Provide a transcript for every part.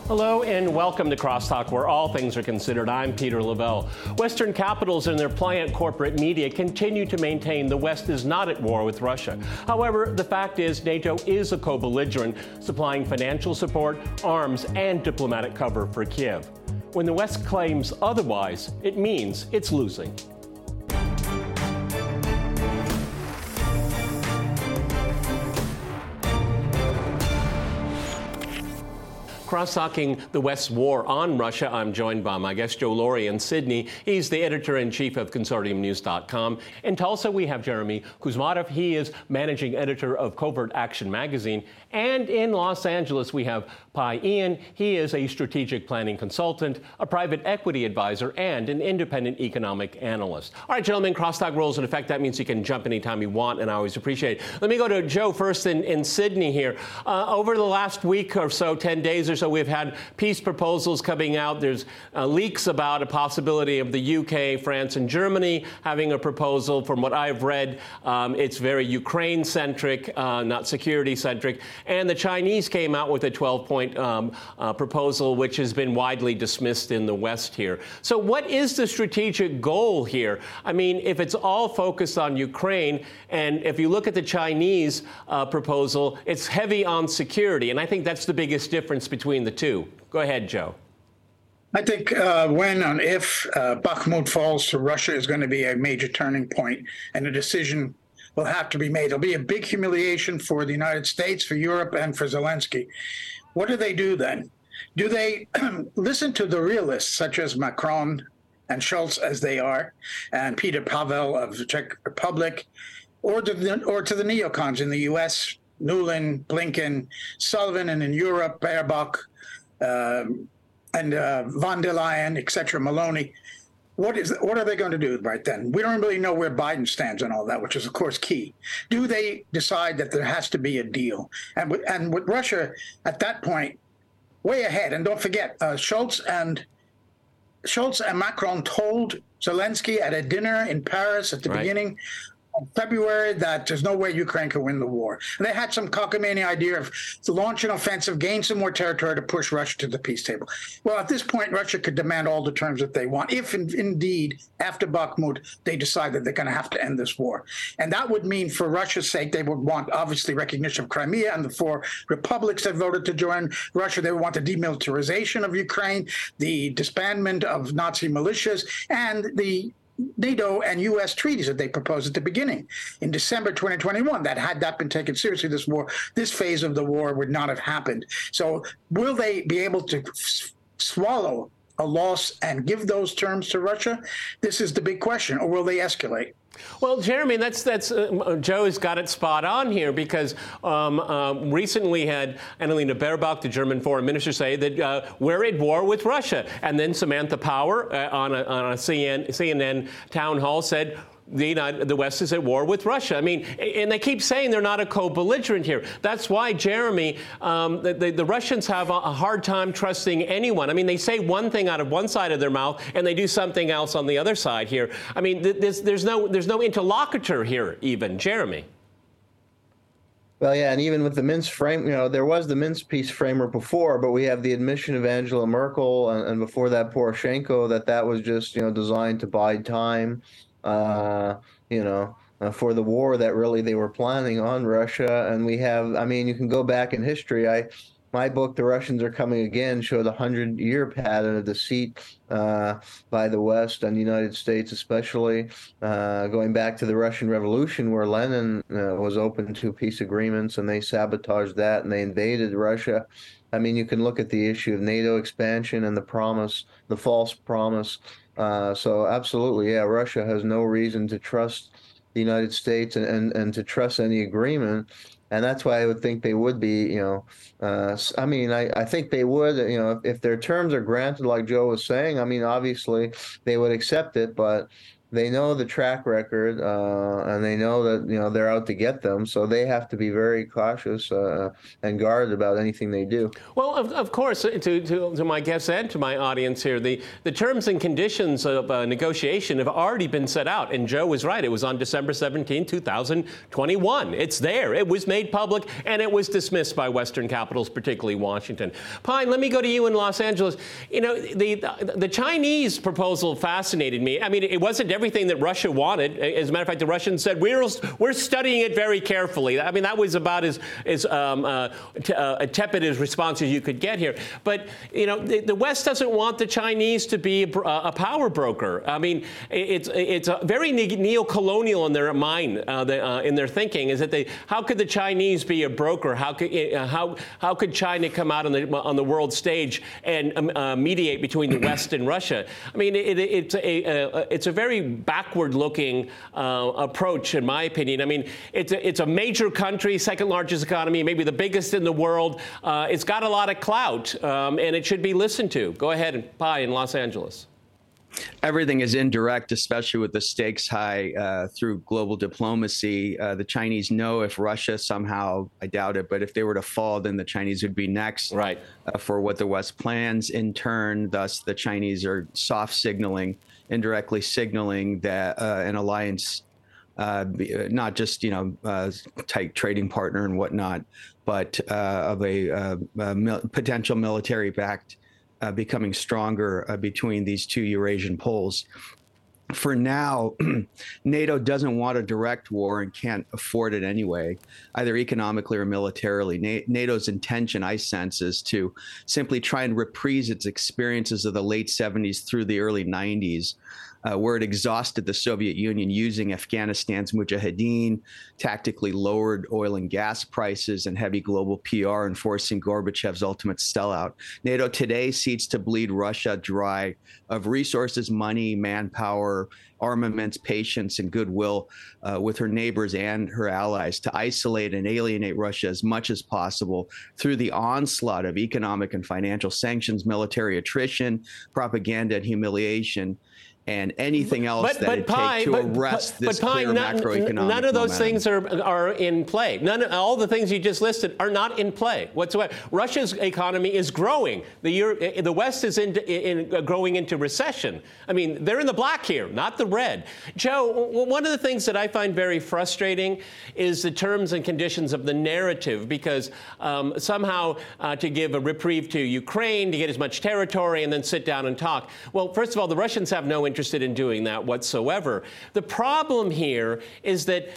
Hello and welcome to Crosstalk, where all things are considered. I'm Peter Lavelle. Western capitals and their pliant corporate media continue to maintain the West is not at war with Russia. However, the fact is NATO is a co-belligerent, supplying financial support, arms, and diplomatic cover for Kiev. When the West claims otherwise, it means it's losing. Cross-talking the West's war on Russia, I'm joined by my guest, Joe Laurie, in Sydney. He's the editor-in-chief of ConsortiumNews.com. In Tulsa, we have Jeremy Kuzmatov. He is managing editor of Covert Action magazine. And in Los Angeles, we have Pai Ian. He is a strategic planning consultant, a private equity advisor, and an independent economic analyst. All right, gentlemen, Crosstalk rules in effect. That means you can jump anytime you want, and I always appreciate it. Let me go to Joe first in Sydney here. Over the last week or so, 10 days or so, we've had peace proposals coming out. There's leaks about a possibility of the UK, France, and Germany having a proposal. From what I've read, it's very Ukraine-centric, not security-centric. And the Chinese came out with a 12-point proposal, which has been widely dismissed in the West here. So what is the strategic goal here? I mean, if it's all focused on Ukraine, and if you look at the Chinese proposal, it's heavy on security. And I think that's the biggest difference between the two. Go ahead, Joe. I think when and if Bakhmut falls to Russia is going to be a major turning point, and a decision will have to be made. It'll be a big humiliation for the United States, for Europe, and for Zelensky. What do they do then? Do they listen to the realists, such as Macron and Scholz, as they are, and Peter Pavel of the Czech Republic, or to the neocons in the U.S., Nuland, Blinken, Sullivan, and in Europe, Baerbock, and von der Leyen, etc., Maloney? What are they going to do right then? We don't really know where Biden stands on all that, which is, of course, key. Do they decide that there has to be a deal? And with Russia at that point, way ahead. And don't forget, Scholz and Macron told Zelensky at a dinner in Paris at the beginning February that there's no way Ukraine can win the war. And they had some cockamamie idea of to launch an offensive, gain some more territory to push Russia to the peace table. Well, at this point, Russia could demand all the terms that they want, if indeed, after Bakhmut, they decide that they're going to have to end this war. And that would mean, for Russia's sake, they would want, obviously, recognition of Crimea and the 4 republics that voted to join Russia. They would want the demilitarization of Ukraine, the disbandment of Nazi militias, and the NATO and U.S. treaties that they proposed at the beginning in December 2021. That had that been taken seriously, this phase of the war would not have happened. So will they be able to swallow a loss and give those terms to Russia? This is the big question. Or will they escalate? Well, Jeremy, Joe has got it spot on here, because recently we had Annalena Baerbock, the German foreign minister, say that we're at war with Russia. And then Samantha Power on a CNN town hall said, the West is at war with Russia. I mean, and they keep saying they're not a co-belligerent here. That's why, Jeremy, the Russians have a hard time trusting anyone. I mean, they say one thing out of one side of their mouth, and they do something else on the other side here. I mean, there's no interlocutor here, even. Jeremy. Well, yeah, and even with the Minsk frame, there was the Minsk peace framework before, but we have the admission of Angela Merkel and before that Poroshenko that was just, designed to bide time. For the war that really they were planning on Russia. And we have, you can go back in history. My book, The Russians Are Coming Again, showed a 100-year pattern of deceit by the West and the United States, especially going back to the Russian Revolution, where Lenin was open to peace agreements, and they sabotaged that and they invaded Russia. You can look at the issue of NATO expansion and the false promise. So absolutely, yeah, Russia has no reason to trust the United States and to trust any agreement. And that's why I would think they would be, I think they would, if their terms are granted, like Joe was saying, obviously they would accept it. But they know the track record, and they know that they're out to get them. So they have to be very cautious and guarded about anything they do. Well, of course, to my guests and to my audience here, the terms and conditions of negotiation have already been set out. And Joe was right. It was on December 17, 2021. It's there. It was made public, and it was dismissed by Western capitals, particularly Washington. Pine, let me go to you in Los Angeles. The Chinese proposal fascinated me. I mean, it wasn't everything that Russia wanted. As a matter of fact, the Russians said, we're studying it very carefully. I mean, that was about as tepid as response as you could get here. But, the West doesn't want the Chinese to be a power broker. I mean, it's a very neo-colonial in their mind, in their thinking, is that how could the Chinese be a broker? How could China come out on the world stage and mediate between the West and Russia? I mean, it's a very backward-looking approach, in my opinion. I mean, it's a major country, second largest economy, maybe the biggest in the world. It's got a lot of clout, and it should be listened to. Go ahead and Pi in Los Angeles. Everything is indirect, especially with the stakes high through global diplomacy. The Chinese know if Russia somehow, I doubt it, but if they were to fall, then the Chinese would be next, right, for what the West plans. In turn, thus the Chinese are soft signaling, indirectly signaling that an alliance, not just tight trading partner and whatnot, but of a potential military-backed becoming stronger between these two Eurasian poles. For now, NATO doesn't want a direct war and can't afford it anyway, either economically or militarily. NATO's intention, I sense, is to simply try and reprise its experiences of the late 70s through the early 90s, where it exhausted the Soviet Union using Afghanistan's mujahideen, tactically lowered oil and gas prices and heavy global PR, enforcing Gorbachev's ultimate sellout. NATO today seeks to bleed Russia dry of resources, money, manpower, armaments, patience, and goodwill with her neighbors and her allies, to isolate and alienate Russia as much as possible through the onslaught of economic and financial sanctions, military attrition, propaganda, and humiliation, and anything else that it takes to arrest this clear macroeconomic none of those momentum. things are in play. All the things you just listed are not in play whatsoever. Russia's economy is growing. The West is growing into recession. I mean, they're in the black here, not the red. Joe, one of the things that I find very frustrating is the terms and conditions of the narrative, because somehow to give a reprieve to Ukraine, to get as much territory, and then sit down and talk. Well, first of all, the Russians have no interest in doing that whatsoever. The problem here is that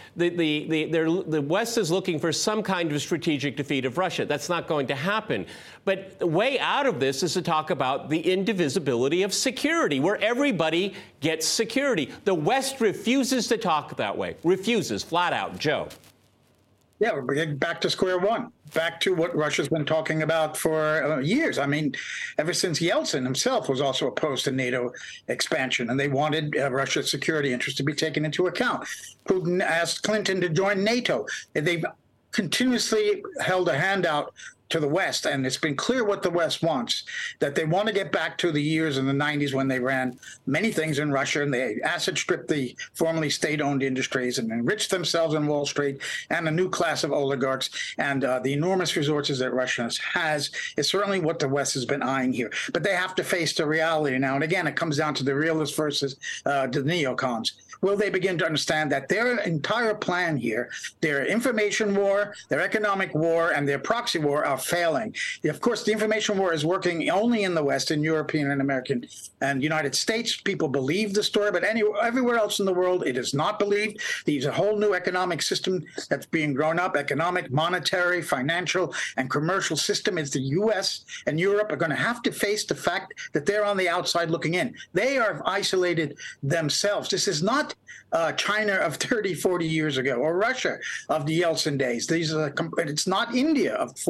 the West is looking for some kind of strategic defeat of Russia. That's not going to happen. But the way out of this is to talk about the indivisibility of security, where everybody gets security. The West refuses to talk that way. Refuses, flat out. Joe. Yeah, we're getting back to square one, back to what Russia's been talking about for years. I mean, ever since Yeltsin himself was also opposed to NATO expansion, and they wanted Russia's security interests to be taken into account. Putin asked Clinton to join NATO. They've continuously held a handout to the West, and it's been clear what the West wants, that they want to get back to the years in the 90s when they ran many things in Russia, and they asset stripped the formerly state-owned industries and enriched themselves on Wall Street, and a new class of oligarchs. And the enormous resources that Russia has is certainly what the West has been eyeing here. But they have to face the reality now. And again, it comes down to the realists versus the neocons. Will they begin to understand that their entire plan here, their information war, their economic war, and their proxy war are failing? Of course, the information war is working only in the West, in European and American and United States. People believe the story, but everywhere else in the world, it is not believed. There's a whole new economic system that's being grown up. Economic, monetary, financial, and commercial system is the U.S. and Europe are going to have to face the fact that they're on the outside looking in. They are isolated themselves. This is not China of 30, 40 years ago, or Russia of the Yeltsin days. It's not India of 40 years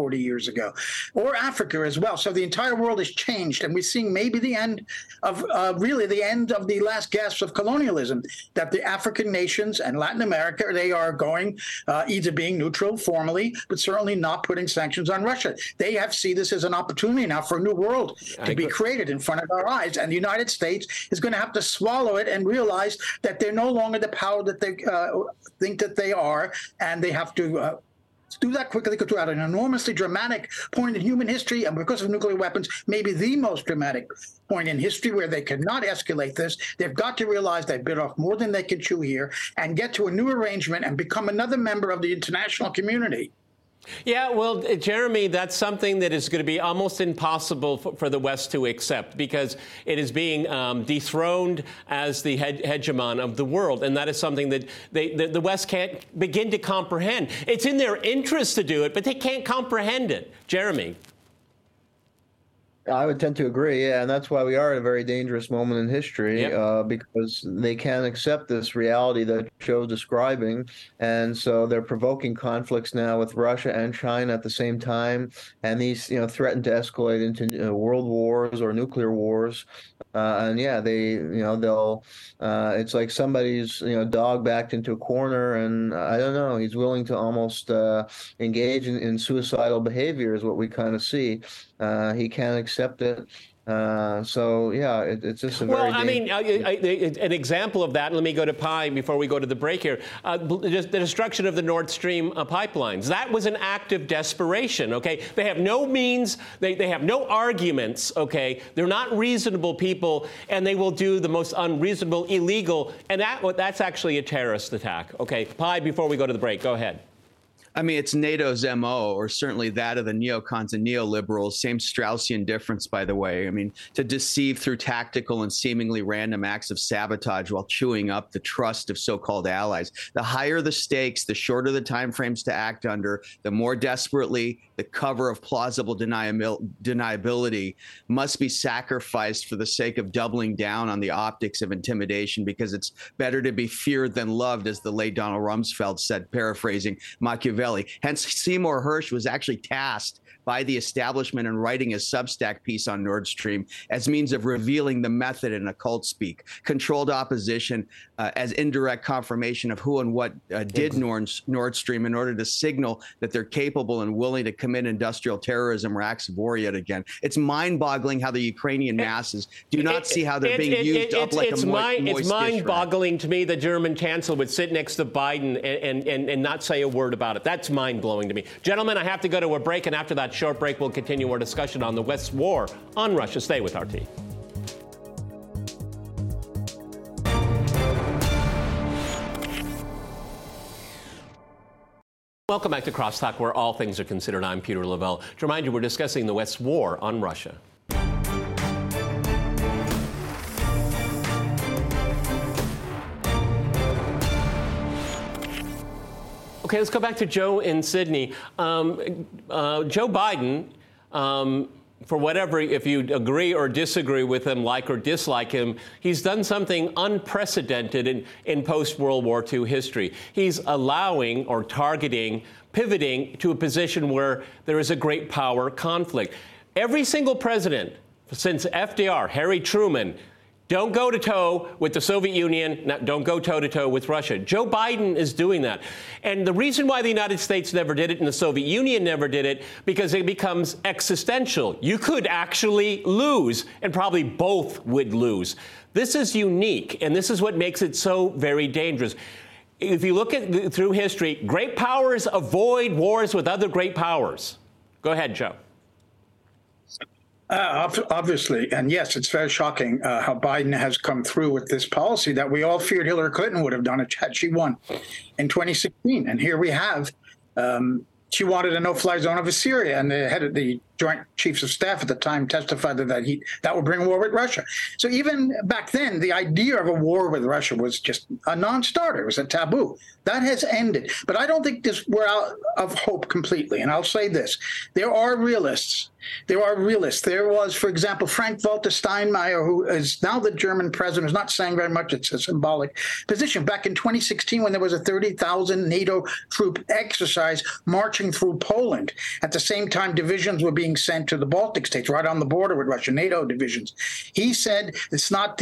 years ago, or Africa as well. So the entire world has changed, and we're seeing maybe the end of really the end of the last gasps of colonialism, that the African nations and Latin America, they are going either being neutral formally, but certainly not putting sanctions on Russia. They have seen this as an opportunity now for a new world to be created in front of our eyes, and the United States is going to have to swallow it and realize that they're no longer the power that they think that they are, and they have to do that quickly, because we're at an enormously dramatic point in human history, and because of nuclear weapons, maybe the most dramatic point in history, where they cannot escalate this. They've got to realize they've bit off more than they can chew here and get to a new arrangement and become another member of the international community. Yeah, well, Jeremy, that's something that is going to be almost impossible for the West to accept, because it is being dethroned as the hegemon of the world. And that is something that the West can't begin to comprehend. It's in their interest to do it, but they can't comprehend it. Jeremy. I would tend to agree, yeah, and that's why we are at a very dangerous moment in history, Yep. because they can't accept this reality that Joe's describing, and so they're provoking conflicts now with Russia and China at the same time, and these, threaten to escalate into world wars or nuclear wars, and yeah, they'll, it's like somebody's, dog backed into a corner, and I don't know, he's willing to almost engage in suicidal behavior is what we kind of see. He can't accept it. So, yeah, it's just a very... Well, I mean, an example of that, let me go to Pi before we go to the break here, the destruction of the Nord Stream pipelines. That was an act of desperation, okay? They have no means, they have no arguments, okay? They're not reasonable people, and they will do the most unreasonable, illegal, and that's actually a terrorist attack, okay? Pi, before we go to the break, go ahead. I mean, it's NATO's MO, or certainly that of the neocons and neoliberals. Same Straussian difference, by the way. I mean, to deceive through tactical and seemingly random acts of sabotage while chewing up the trust of so-called allies. The higher the stakes, the shorter the timeframes to act under, the more desperately the cover of plausible deniability must be sacrificed for the sake of doubling down on the optics of intimidation, because it's better to be feared than loved, as the late Donald Rumsfeld said, paraphrasing Machiavelli. Hence, Seymour Hersh was actually tasked by the establishment in writing a Substack piece on Nord Stream as means of revealing the method in occult speak, controlled opposition as indirect confirmation of who and what did Nord Stream, in order to signal that they're capable and willing to commit industrial terrorism or acts of war yet again. It's mind-boggling how the Ukrainian masses do not see how they're being used up like a moist It's mind-boggling to me the German chancellor would sit next to Biden and not say a word about it. That's mind-blowing to me. Gentlemen, I have to go to a break, and after that short break, we'll continue our discussion on the West's war on Russia. Stay with RT. Welcome back to Crosstalk, where all things are considered. I'm Peter Lavelle. To remind you, we're discussing the West's war on Russia. Okay, let's go back to Joe in Sydney. Joe Biden, for whatever, if you agree or disagree with him, like or dislike him, he's done something unprecedented in post-World War II history. He's allowing or targeting, pivoting to a position where there is a great power conflict. Every single president since FDR, Harry Truman, don't go to toe with the Soviet Union. Don't go toe to toe with Russia. Joe Biden is doing that. And the reason why the United States never did it and the Soviet Union never did it, because it becomes existential. You could actually lose, and probably both would lose. This is unique, and this is what makes it so very dangerous. If you look at through history, great powers avoid wars with other great powers. Go ahead, Joe. Obviously, and yes, it's very shocking how Biden has come through with this policy that we all feared Hillary Clinton would have done had she won in 2016. And here we have, she wanted a no-fly zone over Syria, and the head of the Joint Chiefs of Staff at the time testified that would bring war with Russia. So even back then, the idea of a war with Russia was just a non-starter. It was a taboo. That has ended. But I don't think we're out of hope completely. And I'll say this. There are realists There are realists. There was, for example, Frank-Walter Steinmeier, who is now the German president, who's not saying very much. It's a symbolic position. Back in 2016, when there was a 30,000 NATO troop exercise marching through Poland, at the same time divisions were being sent to the Baltic states, right on the border with Russia, NATO divisions. He said it's not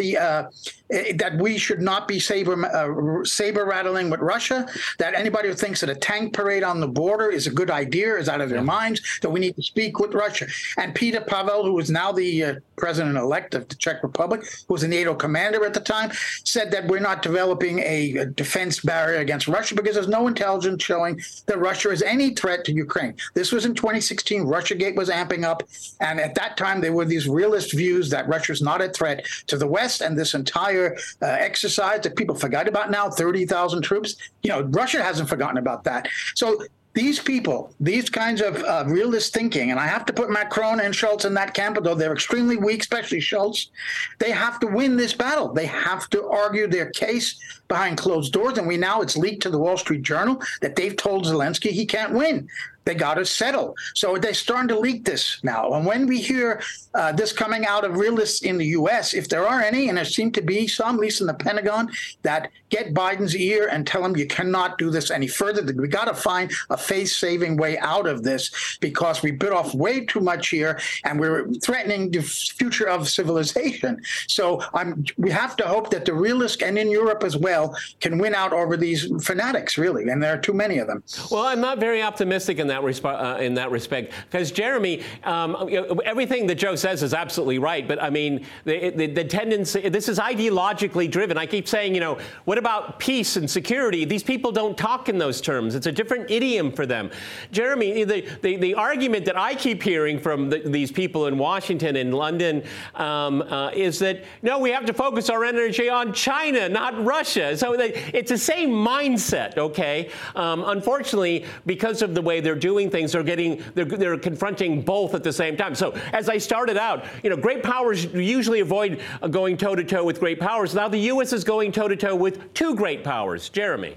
that we should not be saber rattling with Russia, that anybody who thinks that a tank parade on the border is a good idea is out of their minds, that we need to speak with Russia. And Peter Pavel, who is now the president-elect of the Czech Republic, who was a NATO commander at the time, said that we're not developing a defense barrier against Russia because there's no intelligence showing that Russia is any threat to Ukraine. This was in 2016. Russiagate was amping up. And at that time, there were these realist views that Russia is not a threat to the West. And this entire exercise that people forgot about now, 30,000 troops, Russia hasn't forgotten about that. So these people, these kinds of realist thinking, and I have to put Macron and Schultz in that camp, although they're extremely weak, especially Schultz, they have to win this battle. They have to argue their case behind closed doors. And it's leaked to the Wall Street Journal that they've told Zelensky he can't win. They got to settle. So they're starting to leak this now. And when we hear this coming out of realists in the U.S., if there are any, and there seem to be some, at least in the Pentagon, that get Biden's ear and tell him you cannot do this any further, that we got to find a face-saving way out of this because we bit off way too much here and we're threatening the future of civilization. So we have to hope that the realists, and in Europe as well, can win out over these fanatics, really. And there are too many of them. Well, I'm not very optimistic in that respect, because Jeremy, everything that Joe says is absolutely right. But I mean, the tendency, this is ideologically driven. I keep saying, what about peace and security? These people don't talk in those terms. It's a different idiom for them. Jeremy, the argument that I keep hearing from these people in Washington and London is that, no, we have to focus our energy on China, not Russia. So it's the same mindset, okay? Unfortunately, because of the way they're doing things, they're confronting both at the same time. So as I started out, great powers usually avoid going toe-to-toe with great powers. Now the U.S. is going toe-to-toe with two great powers. Jeremy.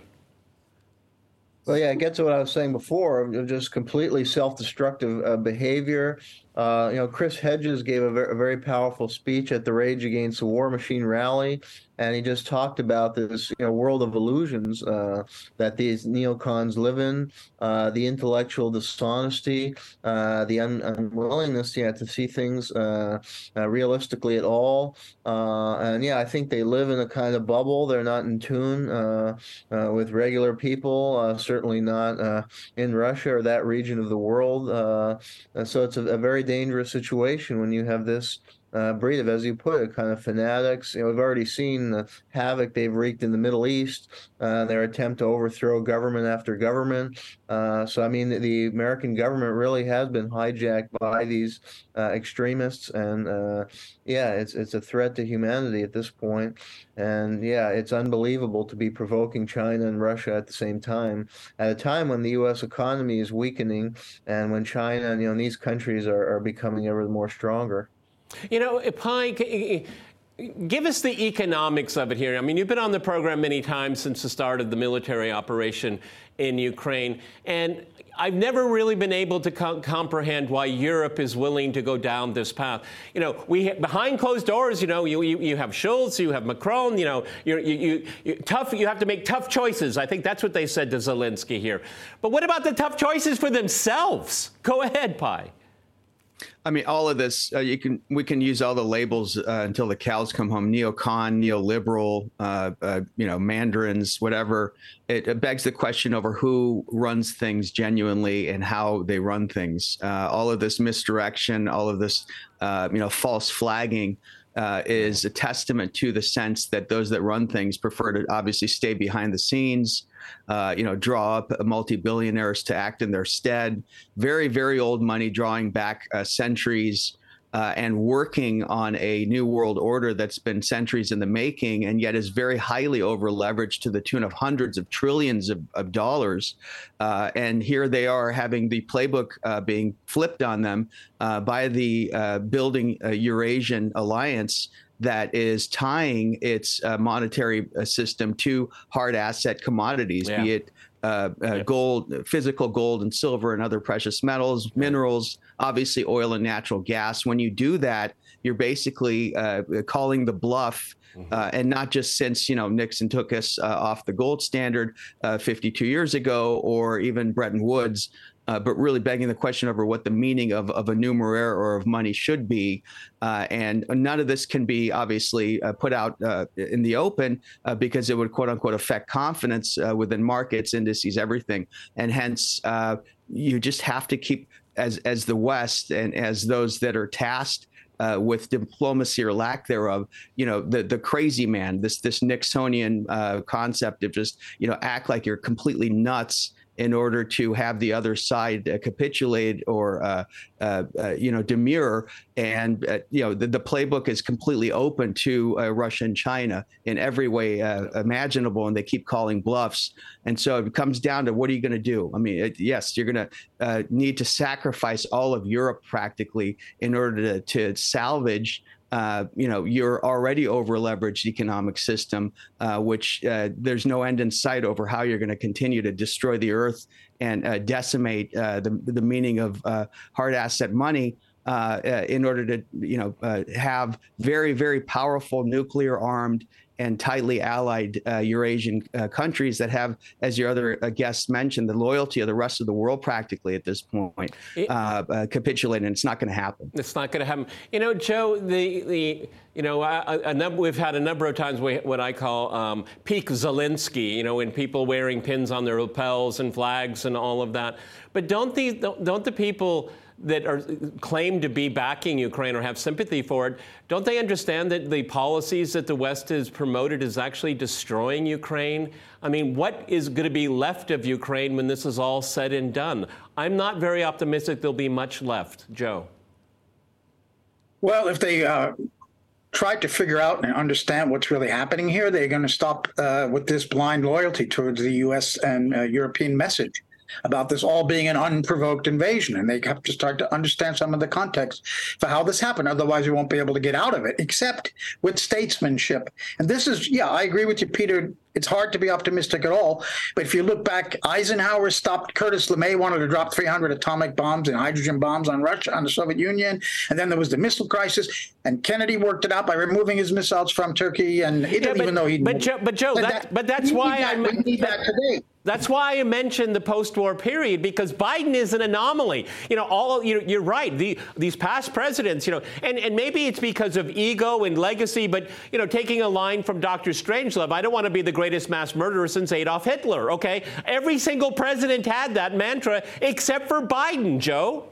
Well, yeah, it gets to what I was saying before, of just completely self-destructive behavior. Chris Hedges gave a very powerful speech at the Rage Against the War Machine rally, and he just talked about this world of illusions that these neocons live in, the intellectual dishonesty, the unwillingness to see things realistically at all. And I think they live in a kind of bubble. They're not in tune with regular people, certainly not in Russia or that region of the world. So it's a very dangerous situation when you have this breed of, as you put it, kind of fanatics. We've already seen the havoc they've wreaked in the Middle East, their attempt to overthrow government after government. So, I mean, the American government really has been hijacked by these extremists. And, it's a threat to humanity at this point. And, it's unbelievable to be provoking China and Russia at the same time, at a time when the U.S. economy is weakening and when China and these countries are becoming ever more stronger. Pai, give us the economics of it here. I mean, you've been on the program many times since the start of the military operation in Ukraine, and I've never really been able to comprehend why Europe is willing to go down this path. Behind closed doors, you have Schultz, you have Macron, you have to make tough choices. I think that's what they said to Zelensky here. But what about the tough choices for themselves? Go ahead, Pai. I mean, all of this, we can use all the labels until the cows come home. Neocon, neoliberal, mandarins, whatever. It begs the question over who runs things genuinely and how they run things. All of this misdirection, all of this, false flagging is a testament to the sense that those that run things prefer to obviously stay behind the scenes, draw up multi-billionaires to act in their stead. Very, very old money drawing back centuries and working on a new world order that's been centuries in the making and yet is very highly over-leveraged to the tune of hundreds of trillions of dollars. And here they are having the playbook being flipped on them by the building Eurasian alliance that is tying its monetary system to hard asset commodities, be it gold, physical gold and silver and other precious metals, minerals, obviously oil and natural gas. When you do that, you're basically calling the bluff. And not just since, Nixon took us off the gold standard 52 years ago, or even Bretton Woods, but really begging the question over what the meaning of a numeraire or of money should be. And none of this can be obviously put out in the open because it would, quote unquote, affect confidence within markets, indices, everything. And hence, you just have to keep, as the West and as those that are tasked with diplomacy or lack thereof, the crazy man, this Nixonian concept of just, act like you're completely nuts in order to have the other side capitulate or, demur. And, the playbook is completely open to Russia and China in every way imaginable, and they keep calling bluffs. And so it comes down to, what are you going to do? I mean, yes, you're going to need to sacrifice all of Europe practically in order to salvage your already over-leveraged economic system, which there's no end in sight over how you're going to continue to destroy the earth and decimate the meaning of hard asset money in order to, have very, very powerful nuclear-armed and tightly allied Eurasian countries that have, as your other guests mentioned, the loyalty of the rest of the world practically at this point capitulating. It's not going to happen. It's not going to happen. Joe, we've had a number of times what I call peak Zelensky, when people wearing pins on their lapels and flags and all of that. But don't the people that are claim to be backing Ukraine or have sympathy for it, don't they understand that the policies that the West has promoted is actually destroying Ukraine? I mean, what is going to be left of Ukraine when this is all said and done? I'm not very optimistic there'll be much left. Joe? Well, if they try to figure out and understand what's really happening here, they're going to stop with this blind loyalty towards the U.S. and European message about this all being an unprovoked invasion. And they have to start to understand some of the context for how this happened. Otherwise, we won't be able to get out of it, except with statesmanship. And this is, I agree with you, Peter. It's hard to be optimistic at all. But if you look back, Eisenhower stopped. Curtis LeMay wanted to drop 300 atomic bombs and hydrogen bombs on Russia, on the Soviet Union. And then there was the missile crisis. And Kennedy worked it out by removing his missiles from Turkey and Italy, even though he. But Joe, that's why we need that today. That's why I mentioned the post-war period, because Biden is an anomaly. You're right. These past presidents, and maybe it's because of ego and legacy, but, taking a line from Dr. Strangelove, I don't want to be the greatest mass murderer since Adolf Hitler, okay? Every single president had that mantra except for Biden, Joe.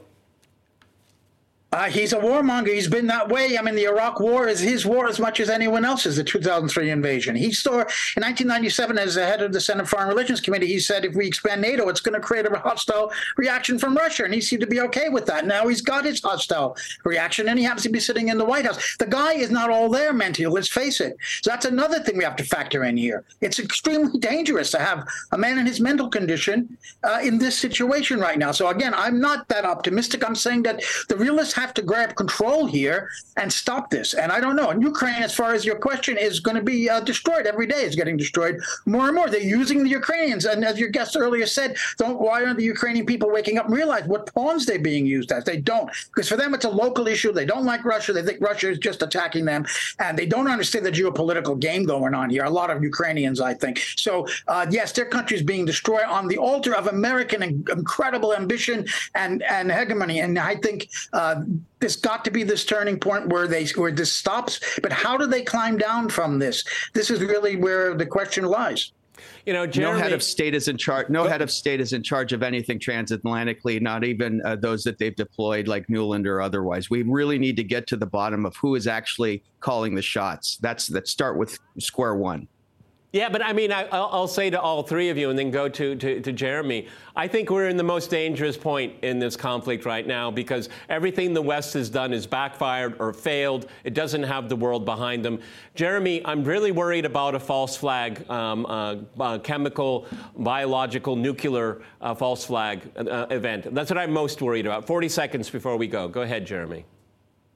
He's a warmonger. He's been that way. I mean, the Iraq War is his war as much as anyone else's, the 2003 invasion. He saw in 1997, as the head of the Senate Foreign Relations Committee, he said, if we expand NATO, it's going to create a hostile reaction from Russia. And he seemed to be okay with that. Now he's got his hostile reaction, and he happens to be sitting in the White House. The guy is not all there mentally, let's face it. So that's another thing we have to factor in here. It's extremely dangerous to have a man in his mental condition in this situation right now. So again, I'm not that optimistic. I'm saying that the realists have to grab control here and stop this. And I don't know. And Ukraine, as far as your question, is going to be destroyed every day. It's getting destroyed more and more. They're using the Ukrainians. And as your guest earlier said, why aren't the Ukrainian people waking up and realize what pawns they're being used as? They don't. Because for them, it's a local issue. They don't like Russia. They think Russia is just attacking them. And they don't understand the geopolitical game going on here. A lot of Ukrainians, I think. So, yes, their country is being destroyed on the altar of American incredible ambition and hegemony. And I think there's got to be this turning point where this stops. But how do they climb down from this? This is really where the question lies. Jeremy, no head of state is in charge. No head of state is in charge of anything transatlantically, not even those that they've deployed, like Nuland or otherwise. We really need to get to the bottom of who is actually calling the shots. Let's start with square one. Yeah, but I mean, I'll say to all three of you and then go to Jeremy, I think we're in the most dangerous point in this conflict right now because everything the West has done is backfired or failed. It doesn't have the world behind them. Jeremy, I'm really worried about a false flag, chemical, biological, nuclear false flag event. That's what I'm most worried about. 40 seconds before we go. Go ahead, Jeremy.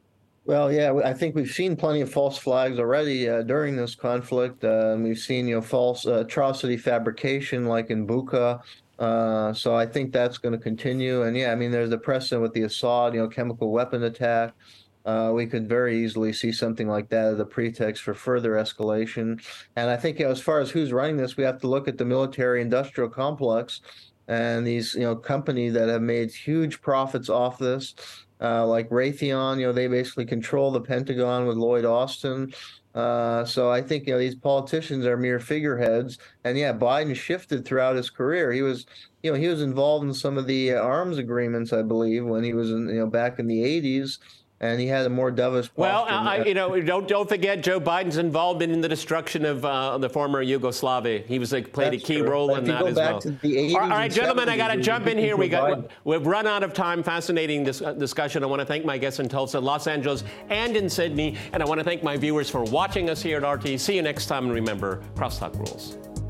Well, yeah, I think we've seen plenty of false flags already during this conflict. We've seen, false atrocity fabrication like in Bucha. So I think that's going to continue. And yeah, I mean, there's the precedent with the Assad, chemical weapon attack. We could very easily see something like that as a pretext for further escalation. And I think, as far as who's running this, we have to look at the military-industrial complex and these, companies that have made huge profits off this. Like Raytheon, they basically control the Pentagon with Lloyd Austin. So I think, these politicians are mere figureheads. And yeah, Biden shifted throughout his career. He was involved in some of the arms agreements, I believe, when he was back in the 80s. And he had a more dovish posture. Well, don't forget Joe Biden's involvement in the destruction of the former Yugoslavia. He played a key role in that as well. All right, gentlemen, I got to jump in here. We've run out of time. Fascinating discussion. I want to thank my guests in Tulsa, Los Angeles, and in Sydney. And I want to thank my viewers for watching us here at RT. See you next time. And remember, crosstalk rules.